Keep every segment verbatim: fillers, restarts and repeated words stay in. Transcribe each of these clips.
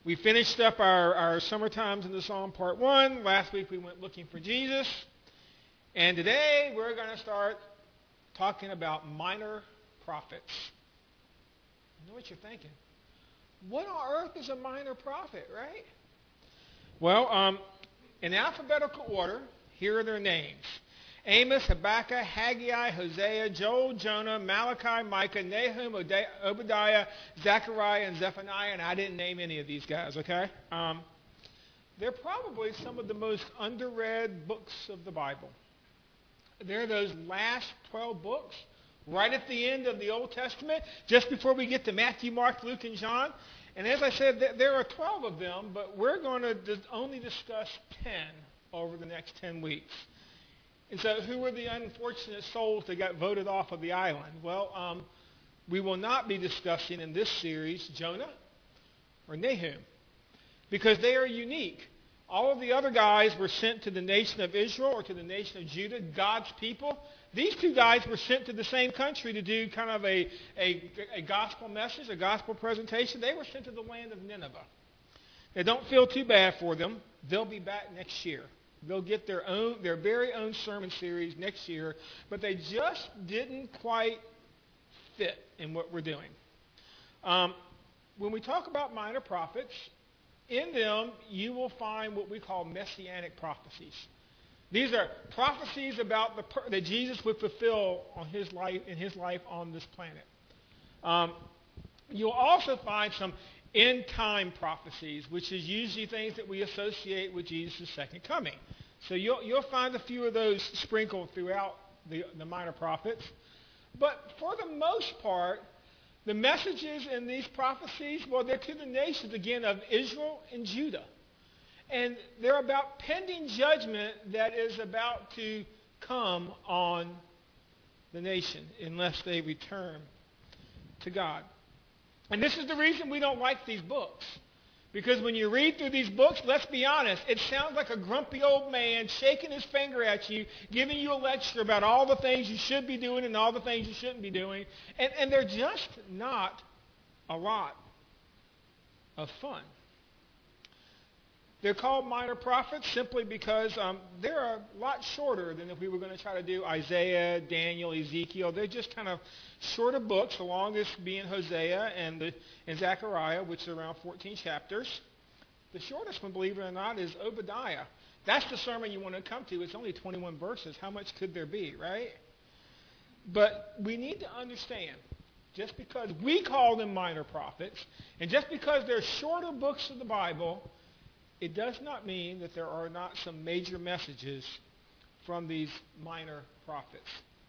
We finished up our, our summer times in the Psalm part one. Last week we went looking for Jesus. And today we're going to start talking about minor prophets. I know what you're thinking. What on earth is a minor prophet, right? Well, um, in alphabetical order, here are their names. Amos, Habakkuk, Haggai, Hosea, Joel, Jonah, Malachi, Micah, Nahum, Obadiah, Zechariah, and Zephaniah. And I didn't name any of these guys, okay? Um, they're probably some of the most underread books of the Bible. They're those last twelve books, right at the end of the Old Testament, just before we get to Matthew, Mark, Luke, and John. And as I said, there are twelve of them, but we're going to only discuss ten over the next ten weeks. And so who were the unfortunate souls that got voted off of the island? Well, um, we will not be discussing in this series Jonah or Nahum because they are unique. All of the other guys were sent to the nation of Israel or to the nation of Judah, God's people. These two guys were sent to the same country to do kind of a, a, a gospel message, a gospel presentation. They were sent to the land of Nineveh. Now, don't feel too bad for them. They'll be back next year. They'll get their own, their very own sermon series next year, but they just didn't quite fit in what we're doing. Um, when we talk about minor prophets, in them you will find what we call messianic prophecies. These are prophecies about the per- that Jesus would fulfill on his life in his life on this planet. Um, you'll also find some end-time prophecies, which is usually things that we associate with Jesus' second coming. So you'll, you'll find a few of those sprinkled throughout the, the minor prophets. But for the most part, the messages in these prophecies, well, they're to the nations, again, of Israel and Judah. And they're about pending judgment that is about to come on the nation unless they return to God. And this is the reason we don't like these books. Because when you read through these books, let's be honest, it sounds like a grumpy old man shaking his finger at you, giving you a lecture about all the things you should be doing and all the things you shouldn't be doing. And, and they're just not a lot of fun. They're called minor prophets simply because um, they're a lot shorter than if we were going to try to do Isaiah, Daniel, Ezekiel. They're just kind of shorter books, the longest being Hosea and, the, and Zechariah, which are around fourteen chapters. The shortest one, believe it or not, is Obadiah. That's the sermon you want to come to. It's only twenty-one verses. How much could there be, right? But we need to understand, just because we call them minor prophets, and just because they're shorter books of the Bible, it does not mean that there are not some major messages from these minor prophets.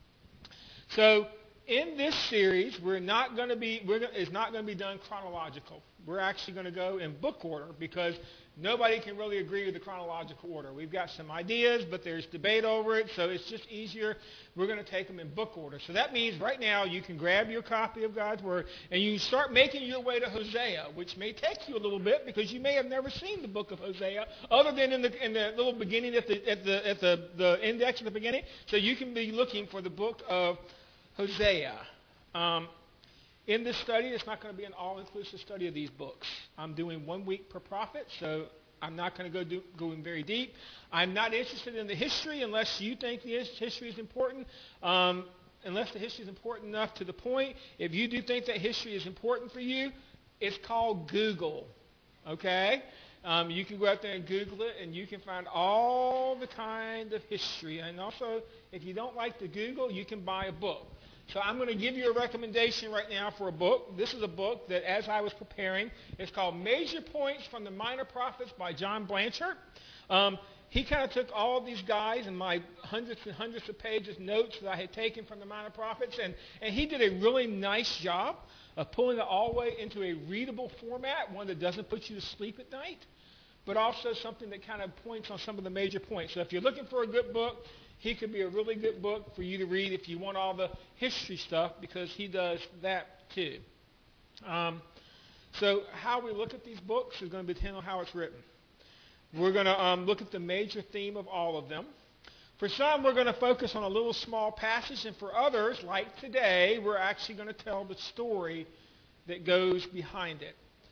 So in this series, we're not going to be, we're, it's not going to be done chronological. We're actually going to go in book order because nobody can really agree with the chronological order. We've got some ideas, but there's debate over it, so it's just easier. We're going to take them in book order. So that means right now you can grab your copy of God's Word and you start making your way to Hosea, which may take you a little bit because you may have never seen the book of Hosea other than in the, in the little beginning at the, at the, at the, the index at the beginning. So you can be looking for the book of Hosea. Um, in this study, it's not going to be an all-inclusive study of these books. I'm doing one week per prophet, so I'm not going to go do, go in very deep. I'm not interested in the history unless you think the history is important. Um, unless the history is important enough to the point, if you do think that history is important for you, it's called Google. Okay? Um, you can go out there and Google it, and you can find all the kind of history. And also, if you don't like to Google, you can buy a book. So I'm going to give you a recommendation right now for a book. This is a book that, as I was preparing, it's called Major Points from the Minor Prophets by John Blanchard. Um, he kind of took all of these guys and my hundreds and hundreds of pages notes that I had taken from the Minor Prophets, and, and he did a really nice job of pulling it all the way into a readable format, one that doesn't put you to sleep at night, but also something that kind of points on some of the major points. So if you're looking for a good book, he could be a really good book for you to read if you want all the history stuff, because he does that too. Um, so how we look at these books is going to depend on how it's written. We're going to um, look at the major theme of all of them. For some, we're going to focus on a little small passage, and for others, like today, we're actually going to tell the story that goes behind it.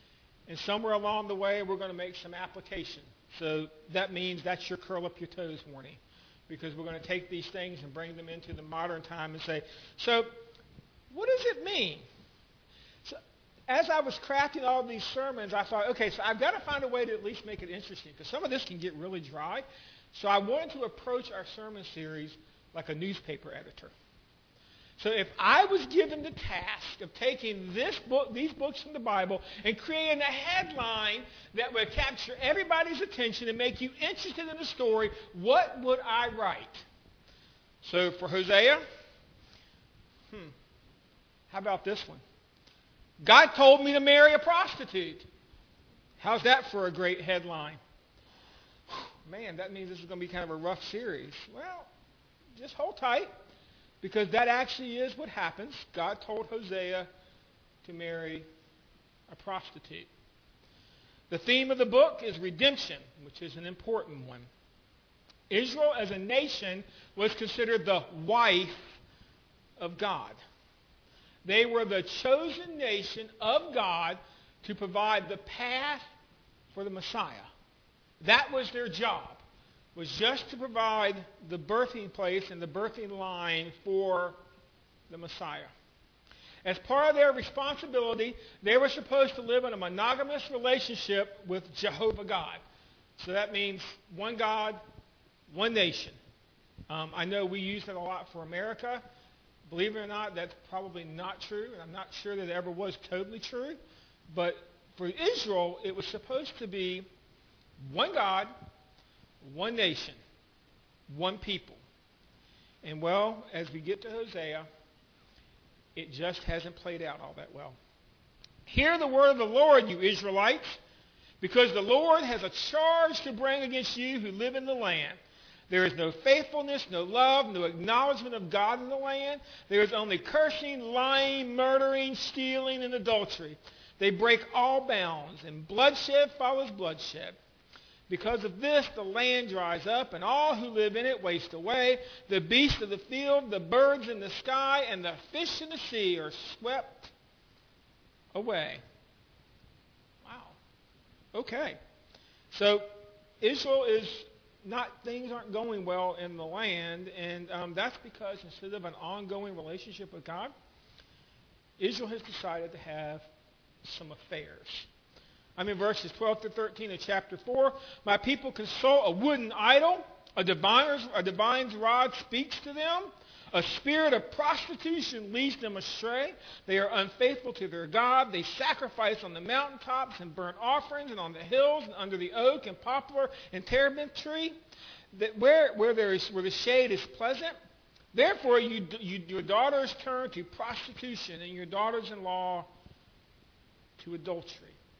And somewhere along the way, we're going to make some application. So that means that's your curl up your toes warning, because we're going to take these things and bring them into the modern time and say, so what does it mean? So as I was crafting all of these sermons, I thought, okay, so I've got to find a way to at least make it interesting, because some of this can get really dry. So I wanted to approach our sermon series like a newspaper editor. So if I was given the task of taking this book, these books from the Bible, and creating a headline that would capture everybody's attention and make you interested in the story, what would I write? So for Hosea, hmm, how about this one? God told me to marry a prostitute. How's that for a great headline? Man, that means this is going to be kind of a rough series. Well, just hold tight, because that actually is what happens. God told Hosea to marry a prostitute. The theme of the book is redemption, which is an important one. Israel as a nation was considered the wife of God. They were the chosen nation of God to provide the path for the Messiah. That was their job, was just to provide the birthing place and the birthing line for the Messiah. As part of their responsibility, they were supposed to live in a monogamous relationship with Jehovah God. So that means one God, one nation. Um, I know we use that a lot for America. Believe it or not, that's probably not true. And I'm not sure that it ever was totally true. But for Israel, it was supposed to be one God, one nation, one people. And well, as we get to Hosea, it just hasn't played out all that well. Hear the word of the Lord, you Israelites, because the Lord has a charge to bring against you who live in the land. There is no faithfulness, no love, no acknowledgement of God in the land. There is only cursing, lying, murdering, stealing, and adultery. They break all bounds, and bloodshed follows bloodshed. Because of this, the land dries up, and all who live in it waste away. The beasts of the field, the birds in the sky, and the fish in the sea are swept away. Wow. Okay. So Israel is not, things aren't going well in the land, and um, that's because instead of an ongoing relationship with God, Israel has decided to have some affairs. I'm in verses twelve to thirteen of chapter four. My people consult a wooden idol. A diviner's, a divine's rod speaks to them. A spirit of prostitution leads them astray. They are unfaithful to their God. They sacrifice on the mountaintops and burnt offerings and on the hills and under the oak and poplar and terebinth tree, that where, where, there is, where the shade is pleasant. Therefore, you, you, your daughters turn to prostitution and your daughters-in-law to adultery.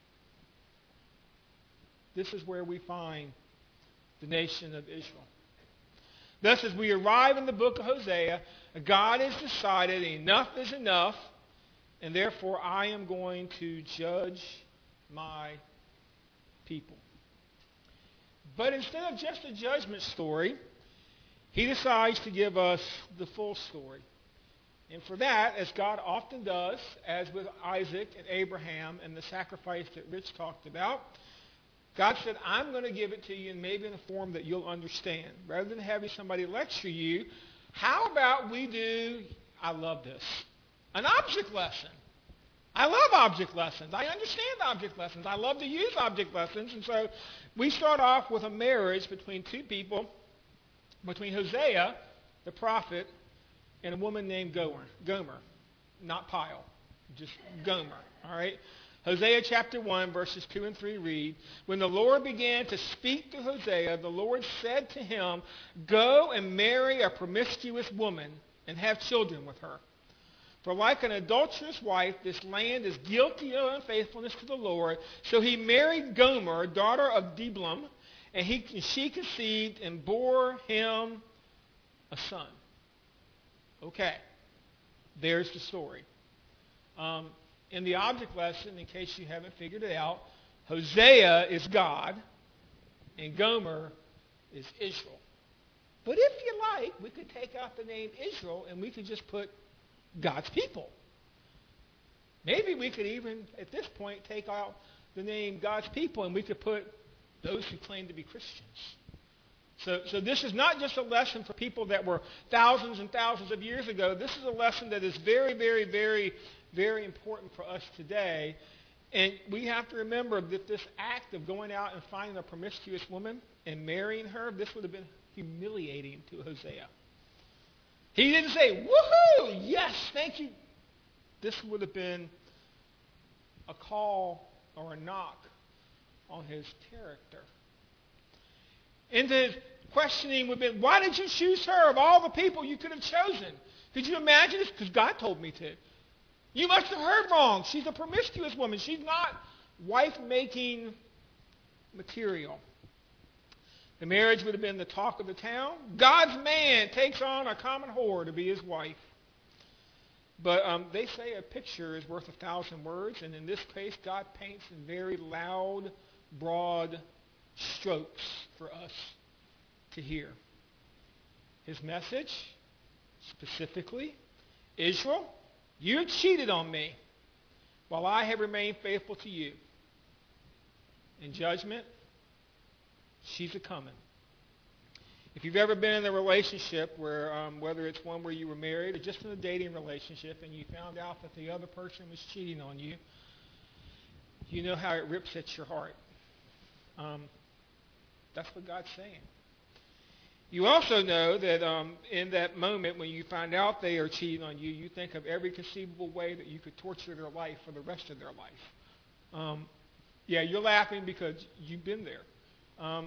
This is where we find the nation of Israel. Thus, as we arrive in the book of Hosea, God has decided enough is enough, and therefore I am going to judge my people. But instead of just a judgment story, he decides to give us the full story. And for that, as God often does, as with Isaac and Abraham and the sacrifice that Rich talked about, God said, I'm going to give it to you and maybe in a form that you'll understand. Rather than having somebody lecture you, how about we do, I love this, an object lesson. I love object lessons. I understand object lessons. I love to use object lessons. And so we start off with a marriage between two people, between Hosea, the prophet, and a woman named Gomer. Gomer, not Pyle, just Gomer, all right? Hosea chapter one, verses two and three read, When the Lord began to speak to Hosea, the Lord said to him, Go and marry a promiscuous woman and have children with her. For like an adulterous wife, this land is guilty of unfaithfulness to the Lord. So he married Gomer, daughter of Diblaim, and he, she conceived and bore him a son. Okay, there's the story. Um, in the object lesson, in case you haven't figured it out, Hosea is God, and Gomer is Israel. But if you like, we could take out the name Israel, and we could just put God's people. Maybe we could even, at this point, take out the name God's people, and we could put those who claim to be Christians. So, so this is not just a lesson for people that were thousands and thousands of years ago. This is a lesson that is very, very, very, very important for us today. And we have to remember that this act of going out and finding a promiscuous woman and marrying her, this would have been humiliating to Hosea. He didn't say, woohoo, yes, thank you. This would have been a call or a knock on his character. And his questioning would have been, why did you choose her of all the people you could have chosen? Could you imagine this? Because God told me to. You must have heard wrong. She's a promiscuous woman. She's not wife-making material. The marriage would have been the talk of the town. God's man takes on a common whore to be his wife. But um, they say a picture is worth a thousand words, and in this case, God paints in very loud, broad strokes for us to hear. His message, specifically, Israel, you cheated on me while I have remained faithful to you. In judgment, she's a-coming. If you've ever been in a relationship where, um, whether it's one where you were married or just in a dating relationship and you found out that the other person was cheating on you, you know how it rips at your heart. Um, that's what God's saying. You also know that um, in that moment when you find out they are cheating on you, you think of every conceivable way that you could torture their life for the rest of their life. Um, yeah, you're laughing because you've been there. Um,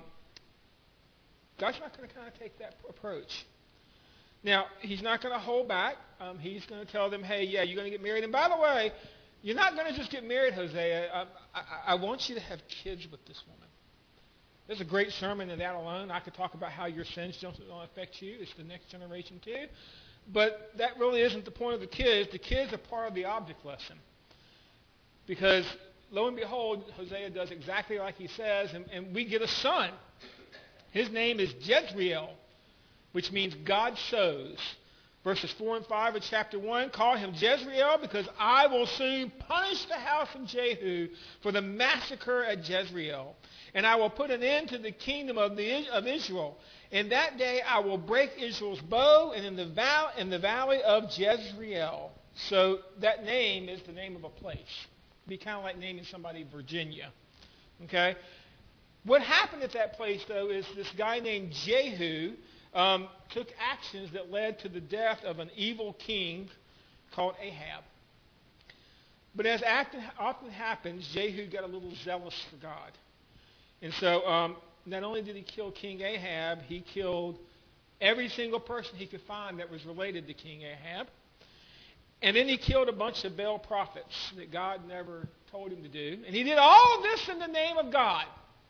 God's not going to kind of take that approach. Now, he's not going to hold back. Um, he's going to tell them, hey, yeah, you're going to get married. And by the way, you're not going to just get married, Hosea. I, I, I want you to have kids with this woman. There's a great sermon in that alone. I could talk about how your sins don't, don't affect you. It's the next generation too. But that really isn't the point of the kids. The kids are part of the object lesson. Because lo and behold, Hosea does exactly like he says, and, and we get a son. His name is Jezreel, which means God sows. Verses four and five of chapter one, call him Jezreel because I will soon punish the house of Jehu for the massacre at Jezreel. And I will put an end to the kingdom of, the, of Israel. And that day I will break Israel's bow and in the, val, in the valley of Jezreel. So that name is the name of a place. It'd be kind of like naming somebody Virginia. Okay? What happened at that place, though, is this guy named Jehu um, took actions that led to the death of an evil king called Ahab. But as often happens, Jehu got a little zealous for God. And so um, not only did he kill King Ahab, he killed every single person he could find that was related to King Ahab. And then he killed a bunch of Baal prophets that God never told him to do. And he did all of this in the name of God.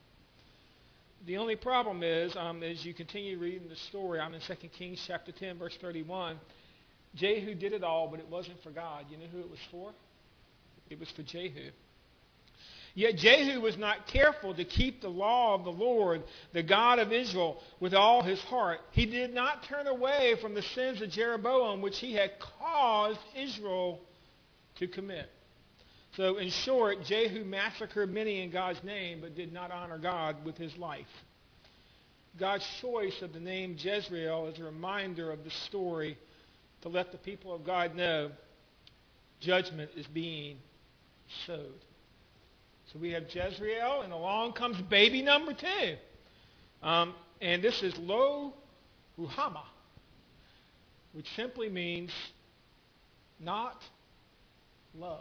The only problem is, um, as you continue reading the story, I'm in Second Kings chapter ten, verse thirty-one, Jehu did it all, but it wasn't for God. You know who it was for? It was for Jehu. Yet Jehu was not careful to keep the law of the Lord, the God of Israel, with all his heart. He did not turn away from the sins of Jeroboam, which he had caused Israel to commit. So in short, Jehu massacred many in God's name, but did not honor God with his life. God's choice of the name Jezreel is a reminder of the story to let the people of God know judgment is being sowed. So we have Jezreel, and along comes baby number two. Um, and this is Lo Ruhamah, which simply means not loved.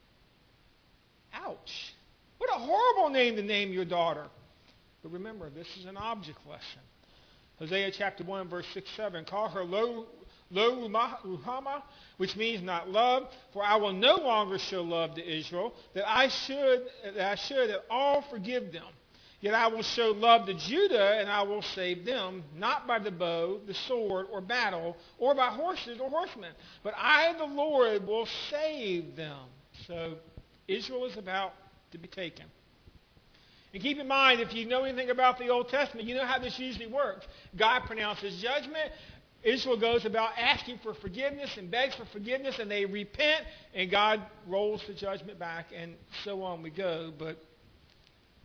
Ouch. What a horrible name to name your daughter. But remember, this is an object lesson. Hosea chapter one, verse six, seven. Call her Lo, Lo Ruhamah, which means not loved, for I will no longer show love to Israel, that I should, that I should at all forgive them. Yet I will show love to Judah, and I will save them, not by the bow, the sword, or battle, or by horses or horsemen. But I, the Lord, will save them. So Israel is about to be taken. And keep in mind, if you know anything about the Old Testament, you know how this usually works. God pronounces judgment. Israel goes about asking for forgiveness and begs for forgiveness, and they repent, and God rolls the judgment back, and so on we go. But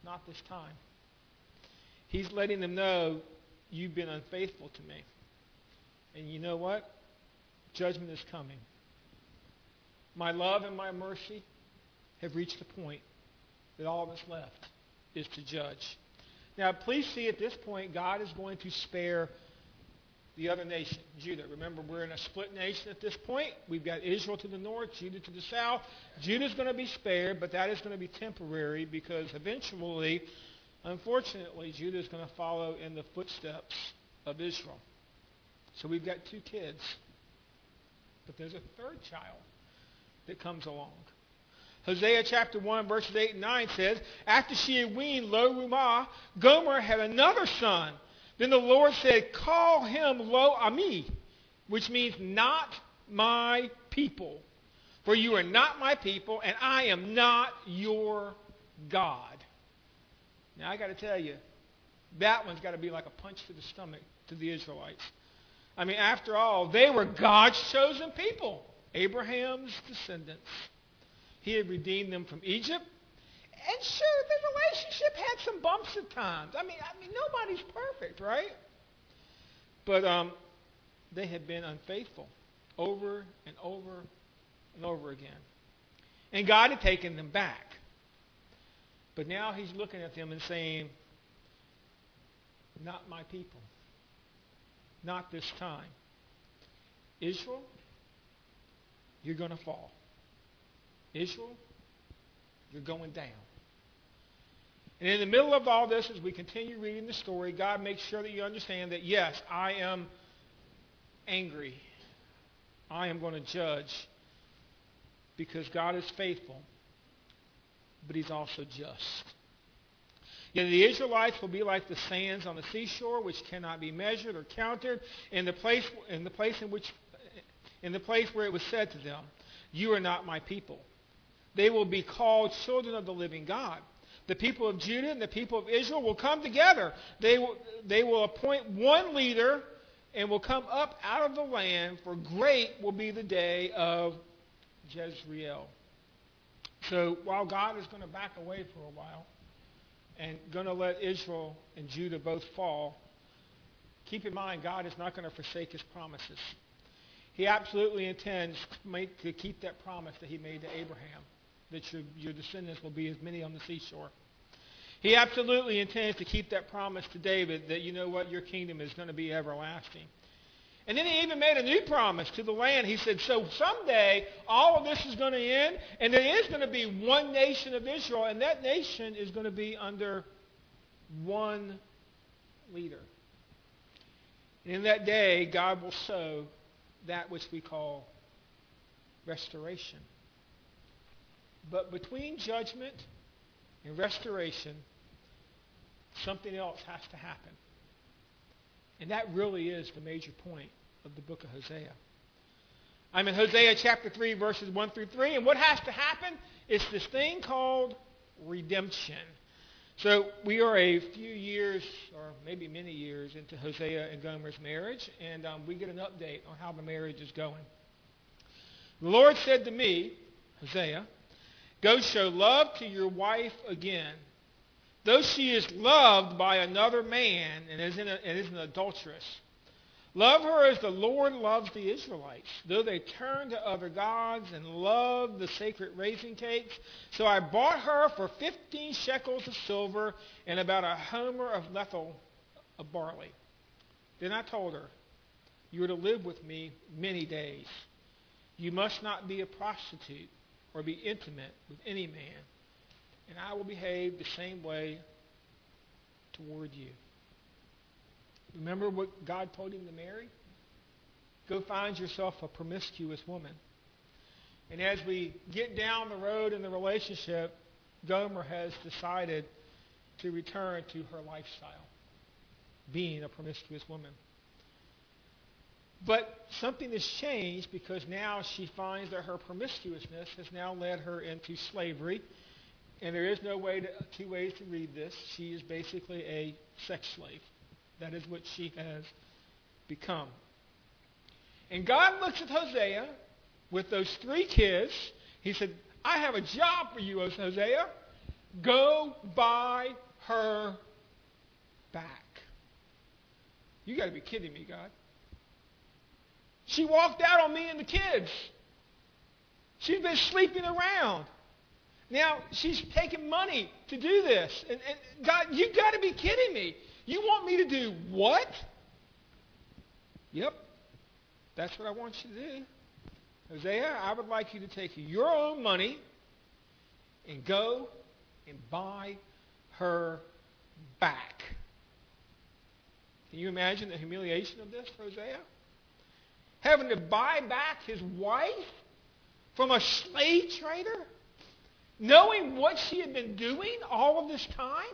not this time. He's letting them know, you've been unfaithful to me. And you know what? Judgment is coming. My love and my mercy have reached the point that all that's left is to judge. Now, please see at this point, God is going to spare the other nation, Judah. Remember, we're in a split nation at this point. We've got Israel to the north, Judah to the south. Judah's going to be spared, but that is going to be temporary because eventually, unfortunately, Judah is going to follow in the footsteps of Israel. So we've got two kids. But there's a third child that comes along. Hosea chapter one, verses eight and nine says, after she had weaned Lo-Ruhamah, Gomer had another son. Then the Lord said, call him Lo-Ami, which means not my people. For you are not my people, and I am not your God. Now, I got to tell you, that one's got to be like a punch to the stomach to the Israelites. I mean, after all, they were God's chosen people, Abraham's descendants. He had redeemed them from Egypt. And sure, the relationship had some bumps at times. I mean, I mean, nobody's perfect, right? But um, they had been unfaithful over and over and over again. And God had taken them back. But now he's looking at them and saying, not my people. Not this time. Israel, you're going to fall. Israel, you're going down. And in the middle of all this, as we continue reading the story, God makes sure that you understand that, yes, I am angry. I am going to judge because God is faithful, but he's also just. Yet the Israelites will be like the sands on the seashore, which cannot be measured or counted, in the place in the place in which in the place where it was said to them, you are not my people. They will be called children of the living God. The people of Judah and the people of Israel will come together. They will, they will appoint one leader and will come up out of the land, for great will be the day of Jezreel. So while God is going to back away for a while and going to let Israel and Judah both fall, keep in mind God is not going to forsake his promises. He absolutely intends to, make, to keep that promise that he made to Abraham, that your, your descendants will be as many on the seashore. He absolutely intends to keep that promise to David that, you know what, your kingdom is going to be everlasting. And then he even made a new promise to the land. He said, so someday all of this is going to end, and there is going to be one nation of Israel, and that nation is going to be under one leader. And in that day, God will sow that which we call restoration. But between judgment and restoration, something else has to happen. And that really is the major point of the book of Hosea. I'm in Hosea chapter three, verses one through three. And what has to happen is this thing called redemption. So we are a few years, or maybe many years, into Hosea and Gomer's marriage. And um, we get an update on how the marriage is going. The Lord said to me, Hosea, go show love to your wife again. Though she is loved by another man and is, in a, and is an adulteress, love her as the Lord loves the Israelites, though they turn to other gods and love the sacred raisin cakes. So I bought her for fifteen shekels of silver and about a homer of lethal of barley. Then I told her, you are to live with me many days. You must not be a prostitute or be intimate with any man, and I will behave the same way toward you. Remember what God told him to marry? Go find yourself a promiscuous woman. And as we get down the road in the relationship, Gomer has decided to return to her lifestyle, being a promiscuous woman. But something has changed because now she finds that her promiscuousness has now led her into slavery. And there is no way to, two ways to read this. She is basically a sex slave. That is what she has become. And God looks at Hosea with those three kids. He said, I have a job for you, Hosea. Go buy her back. You got to be kidding me, God. She walked out on me and the kids. She's been sleeping around. Now, she's taking money to do this. And, and God, you got to be kidding me. You want me to do what? Yep. That's what I want you to do. Hosea, I would like you to take your own money and go and buy her back. Can you imagine the humiliation of this, Hosea? Having to buy back his wife from a slave trader? Knowing what she had been doing all of this time?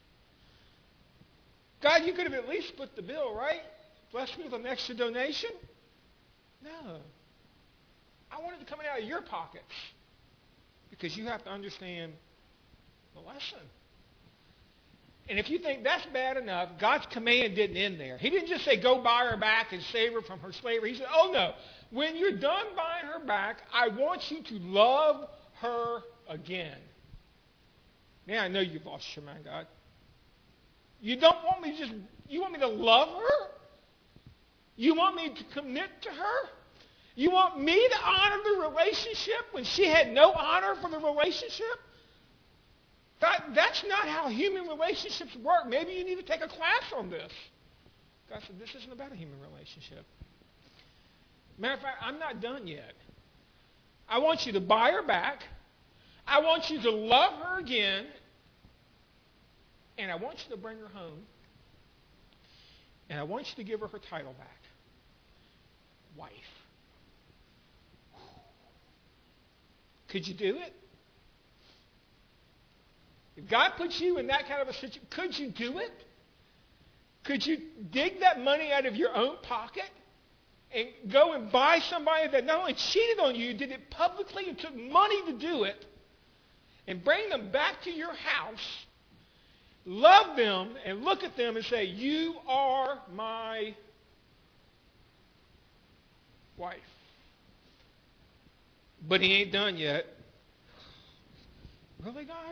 God, you could have at least split the bill, right? Blessed me with an extra donation? No. I wanted to come out of your pockets. Because you have to understand the lesson. And if you think that's bad enough, God's command didn't end there. He didn't just say, go buy her back and save her from her slavery. He said, oh no. When you're done buying her back, I want you to love her again. Now I know you've lost your mind, God. You don't want me to just, you want me to love her? You want me to commit to her? You want me to honor the relationship when she had no honor for the relationship? That, that's not how human relationships work. Maybe you need to take a class on this. God said, this isn't about a human relationship. Matter of fact, I'm not done yet. I want you to buy her back. I want you to love her again. And I want you to bring her home. And I want you to give her her title back. Wife. Could you do it? If God puts you in that kind of a situation, could you do it? Could you dig that money out of your own pocket and go and buy somebody that not only cheated on you, did it publicly and took money to do it, and bring them back to your house, love them, and look at them and say, you are my wife? But he ain't done yet. Really, God?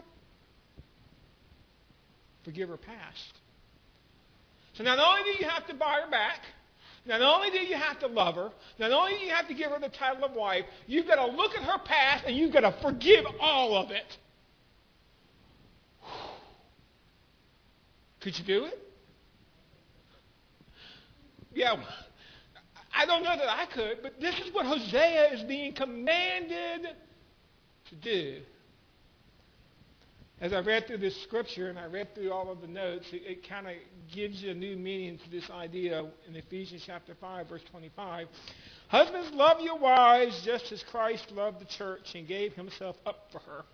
Forgive her past. So not only do you have to buy her back, not only do you have to love her, not only do you have to give her the title of wife, you've got to look at her past and you've got to forgive all of it. Could you do it? Yeah, I don't know that I could, but this is what Hosea is being commanded to do. As I read through this scripture and I read through all of the notes, it, it kind of gives you a new meaning to this idea in Ephesians chapter five, verse twenty-five. Husbands, love your wives just as Christ loved the church and gave himself up for her.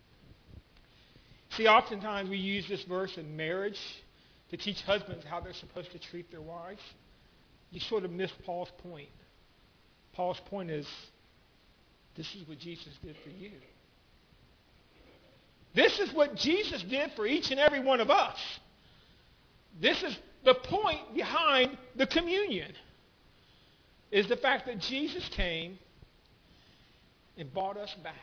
See, oftentimes we use this verse in marriage to teach husbands how they're supposed to treat their wives. You sort of miss Paul's point. Paul's point is, this is what Jesus did for you. This is what Jesus did for each and every one of us. This is the point behind the communion, is the fact that Jesus came and bought us back.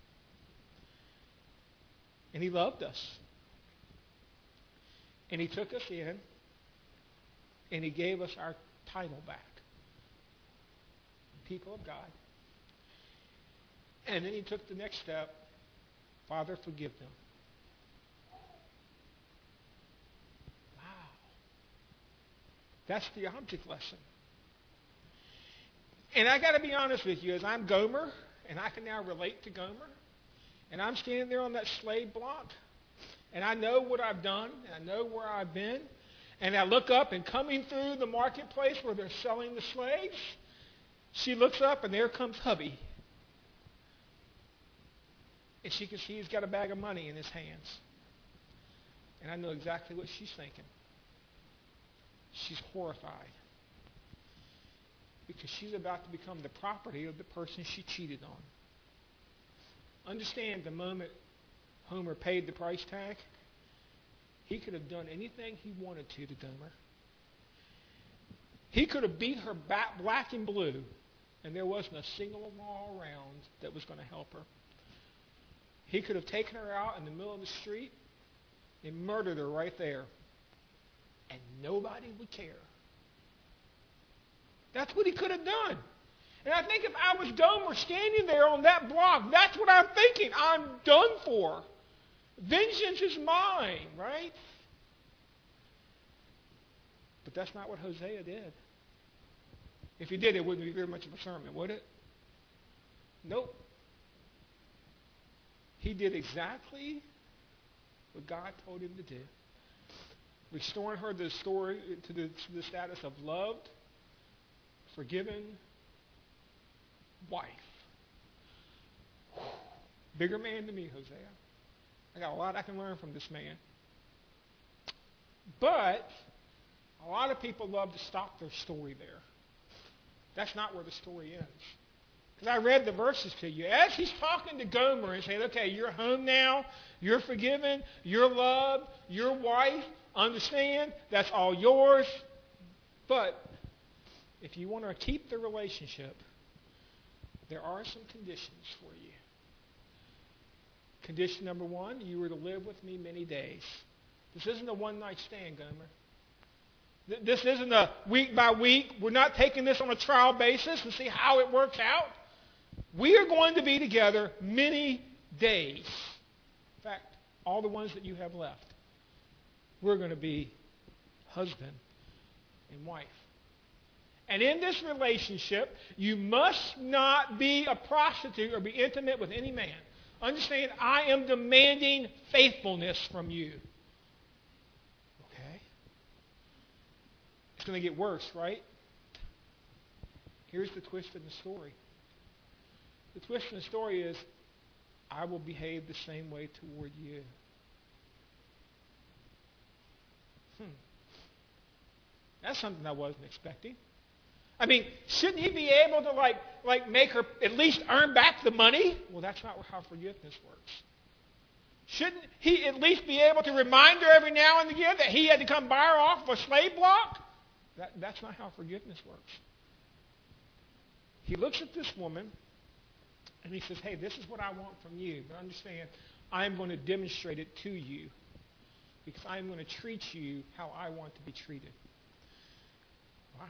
And he loved us. And he took us in, and he gave us our title back. People of God. And then he took the next step. Father, forgive them. Wow. That's the object lesson. And I got to be honest with you, as I'm Gomer, and I can now relate to Gomer, and I'm standing there on that slave block, and I know what I've done, and I know where I've been, and I look up, and coming through the marketplace where they're selling the slaves, she looks up, and there comes hubby. And she can see he's got a bag of money in his hands. And I know exactly what she's thinking. She's horrified. Because she's about to become the property of the person she cheated on. Understand, the moment Homer paid the price tag, he could have done anything he wanted to to Gomer. He could have beat her back black and blue, and there wasn't a single law around that was going to help her. He could have taken her out in the middle of the street and murdered her right there. And nobody would care. That's what he could have done. And I think if I was Gomer standing there on that block, that's what I'm thinking. I'm done for. Vengeance is mine, right? But that's not what Hosea did. If he did, it wouldn't be very much of a sermon, would it? Nope. He did exactly what God told him to do. Restoring her to the story to the, to the status of loved, forgiven wife. Whew. Bigger man than me, Hosea. I got a lot I can learn from this man. But a lot of people love to stop their story there. That's not where the story ends. Because I read the verses to you. As he's talking to Gomer and saying, okay, you're home now, you're forgiven, you're loved, your wife, understand, that's all yours. But if you want to keep the relationship, there are some conditions for you. Condition number one, you were to live with me many days. This isn't a one-night stand, Gomer. This isn't a week by week. We're not taking this on a trial basis to see how it works out. We are going to be together many days. In fact, all the ones that you have left. We're going to be husband and wife. And in this relationship, you must not be a prostitute or be intimate with any man. Understand, I am demanding faithfulness from you. Okay? It's going to get worse, right? Here's the twist in the story. The twist in the story is, I will behave the same way toward you. Hmm. That's something I wasn't expecting. I mean, shouldn't he be able to like, like make her at least earn back the money? Well, that's not how forgiveness works. Shouldn't he at least be able to remind her every now and again that he had to come buy her off a slave block? That, that's not how forgiveness works. He looks at this woman and he says, hey, this is what I want from you. But understand, I'm going to demonstrate it to you because I'm going to treat you how I want to be treated. Wow.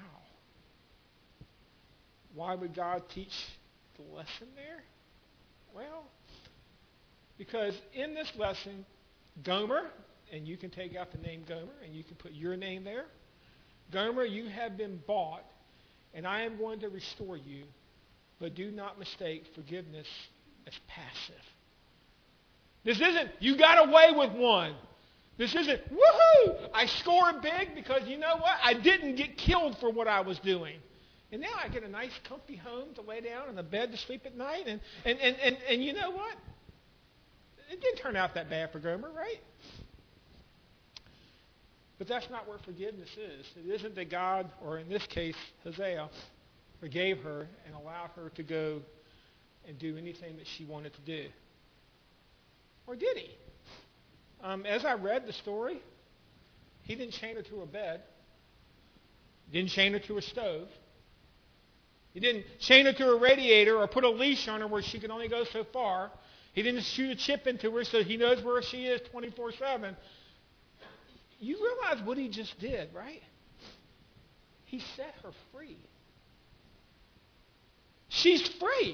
Why would God teach the lesson there? Well, because in this lesson, Gomer, and you can take out the name Gomer, and you can put your name there. Gomer, you have been bought, and I am going to restore you, but do not mistake forgiveness as passive. This isn't, you got away with one. This isn't, woohoo, I scored big because you know what? I didn't get killed for what I was doing. And now I get a nice comfy home to lay down and a bed to sleep at night. And, and, and, and, and you know what? It didn't turn out that bad for Gomer, right? But that's not where forgiveness is. It isn't that God, or in this case, Hosea, forgave her and allowed her to go and do anything that she wanted to do. Or did he? Um, as I read the story, he didn't chain her to a bed. Didn't chain her to a stove. He didn't chain her to a radiator or put a leash on her where she could only go so far. He didn't shoot a chip into her so he knows where she is twenty-four seven. You realize what he just did, right? He set her free. She's free.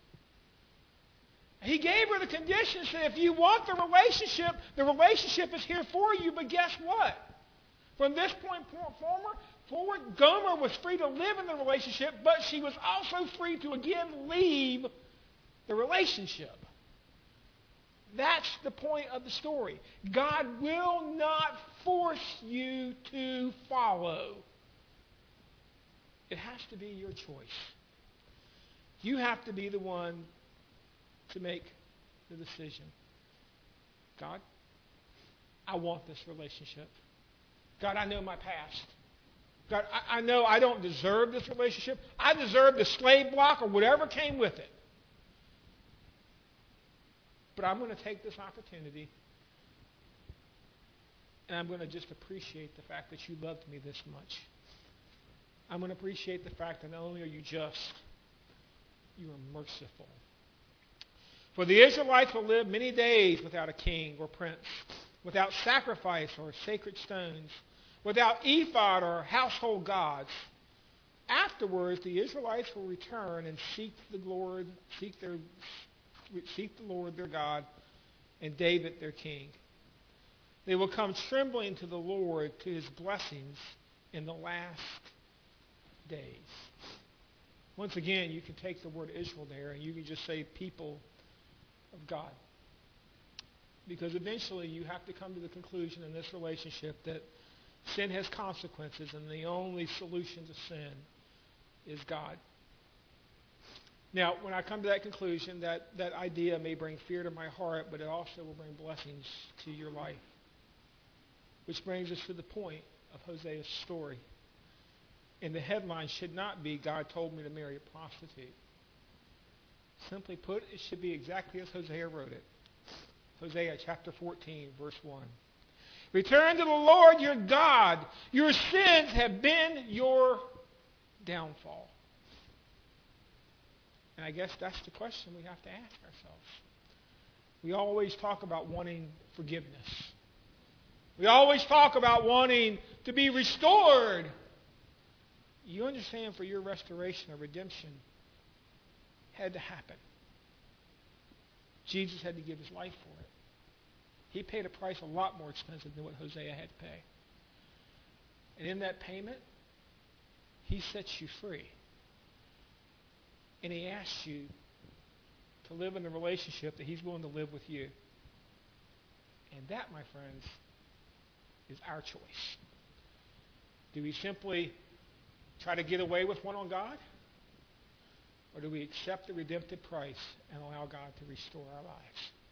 He gave her the conditions that if you want the relationship, the relationship is here for you, but guess what? From this point forward, forward, Gomer was free to live in the relationship, but she was also free to again leave the relationship. That's the point of the story. God will not force you to follow. It has to be your choice. You have to be the one to make the decision. God, I want this relationship. God, I know my past. God, I, I know I don't deserve this relationship. I deserve the slave block or whatever came with it. But I'm going to take this opportunity and I'm going to just appreciate the fact that you loved me this much. I'm going to appreciate the fact that not only are you just, you are merciful. For the Israelites will live many days without a king or prince, without sacrifice or sacred stones, without ephod or household gods. Afterwards, the Israelites will return and seek the Lord, seek their, seek the Lord their God, and David their king. They will come trembling to the Lord, to his blessings in the last days. Once again, you can take the word Israel there and you can just say people of God. Because eventually you have to come to the conclusion in this relationship that sin has consequences and the only solution to sin is God. Now, when I come to that conclusion, that, that idea may bring fear to my heart, but it also will bring blessings to your life. Which brings us to the point of Hosea's story. And the headline should not be, God told me to marry a prostitute. Simply put, it should be exactly as Hosea wrote it. Hosea chapter fourteen, verse one. Return to the Lord your God. Your sins have been your downfall. And I guess that's the question we have to ask ourselves. We always talk about wanting forgiveness. We always talk about wanting to be restored. You understand, for your restoration or redemption had to happen. Jesus had to give his life for it. He paid a price a lot more expensive than what Hosea had to pay. And in that payment, he sets you free. And he asks you to live in the relationship that he's willing to live with you. And that, my friends, is our choice. Do we simply try to get away with one on God? Or do we accept the redemptive price and allow God to restore our lives?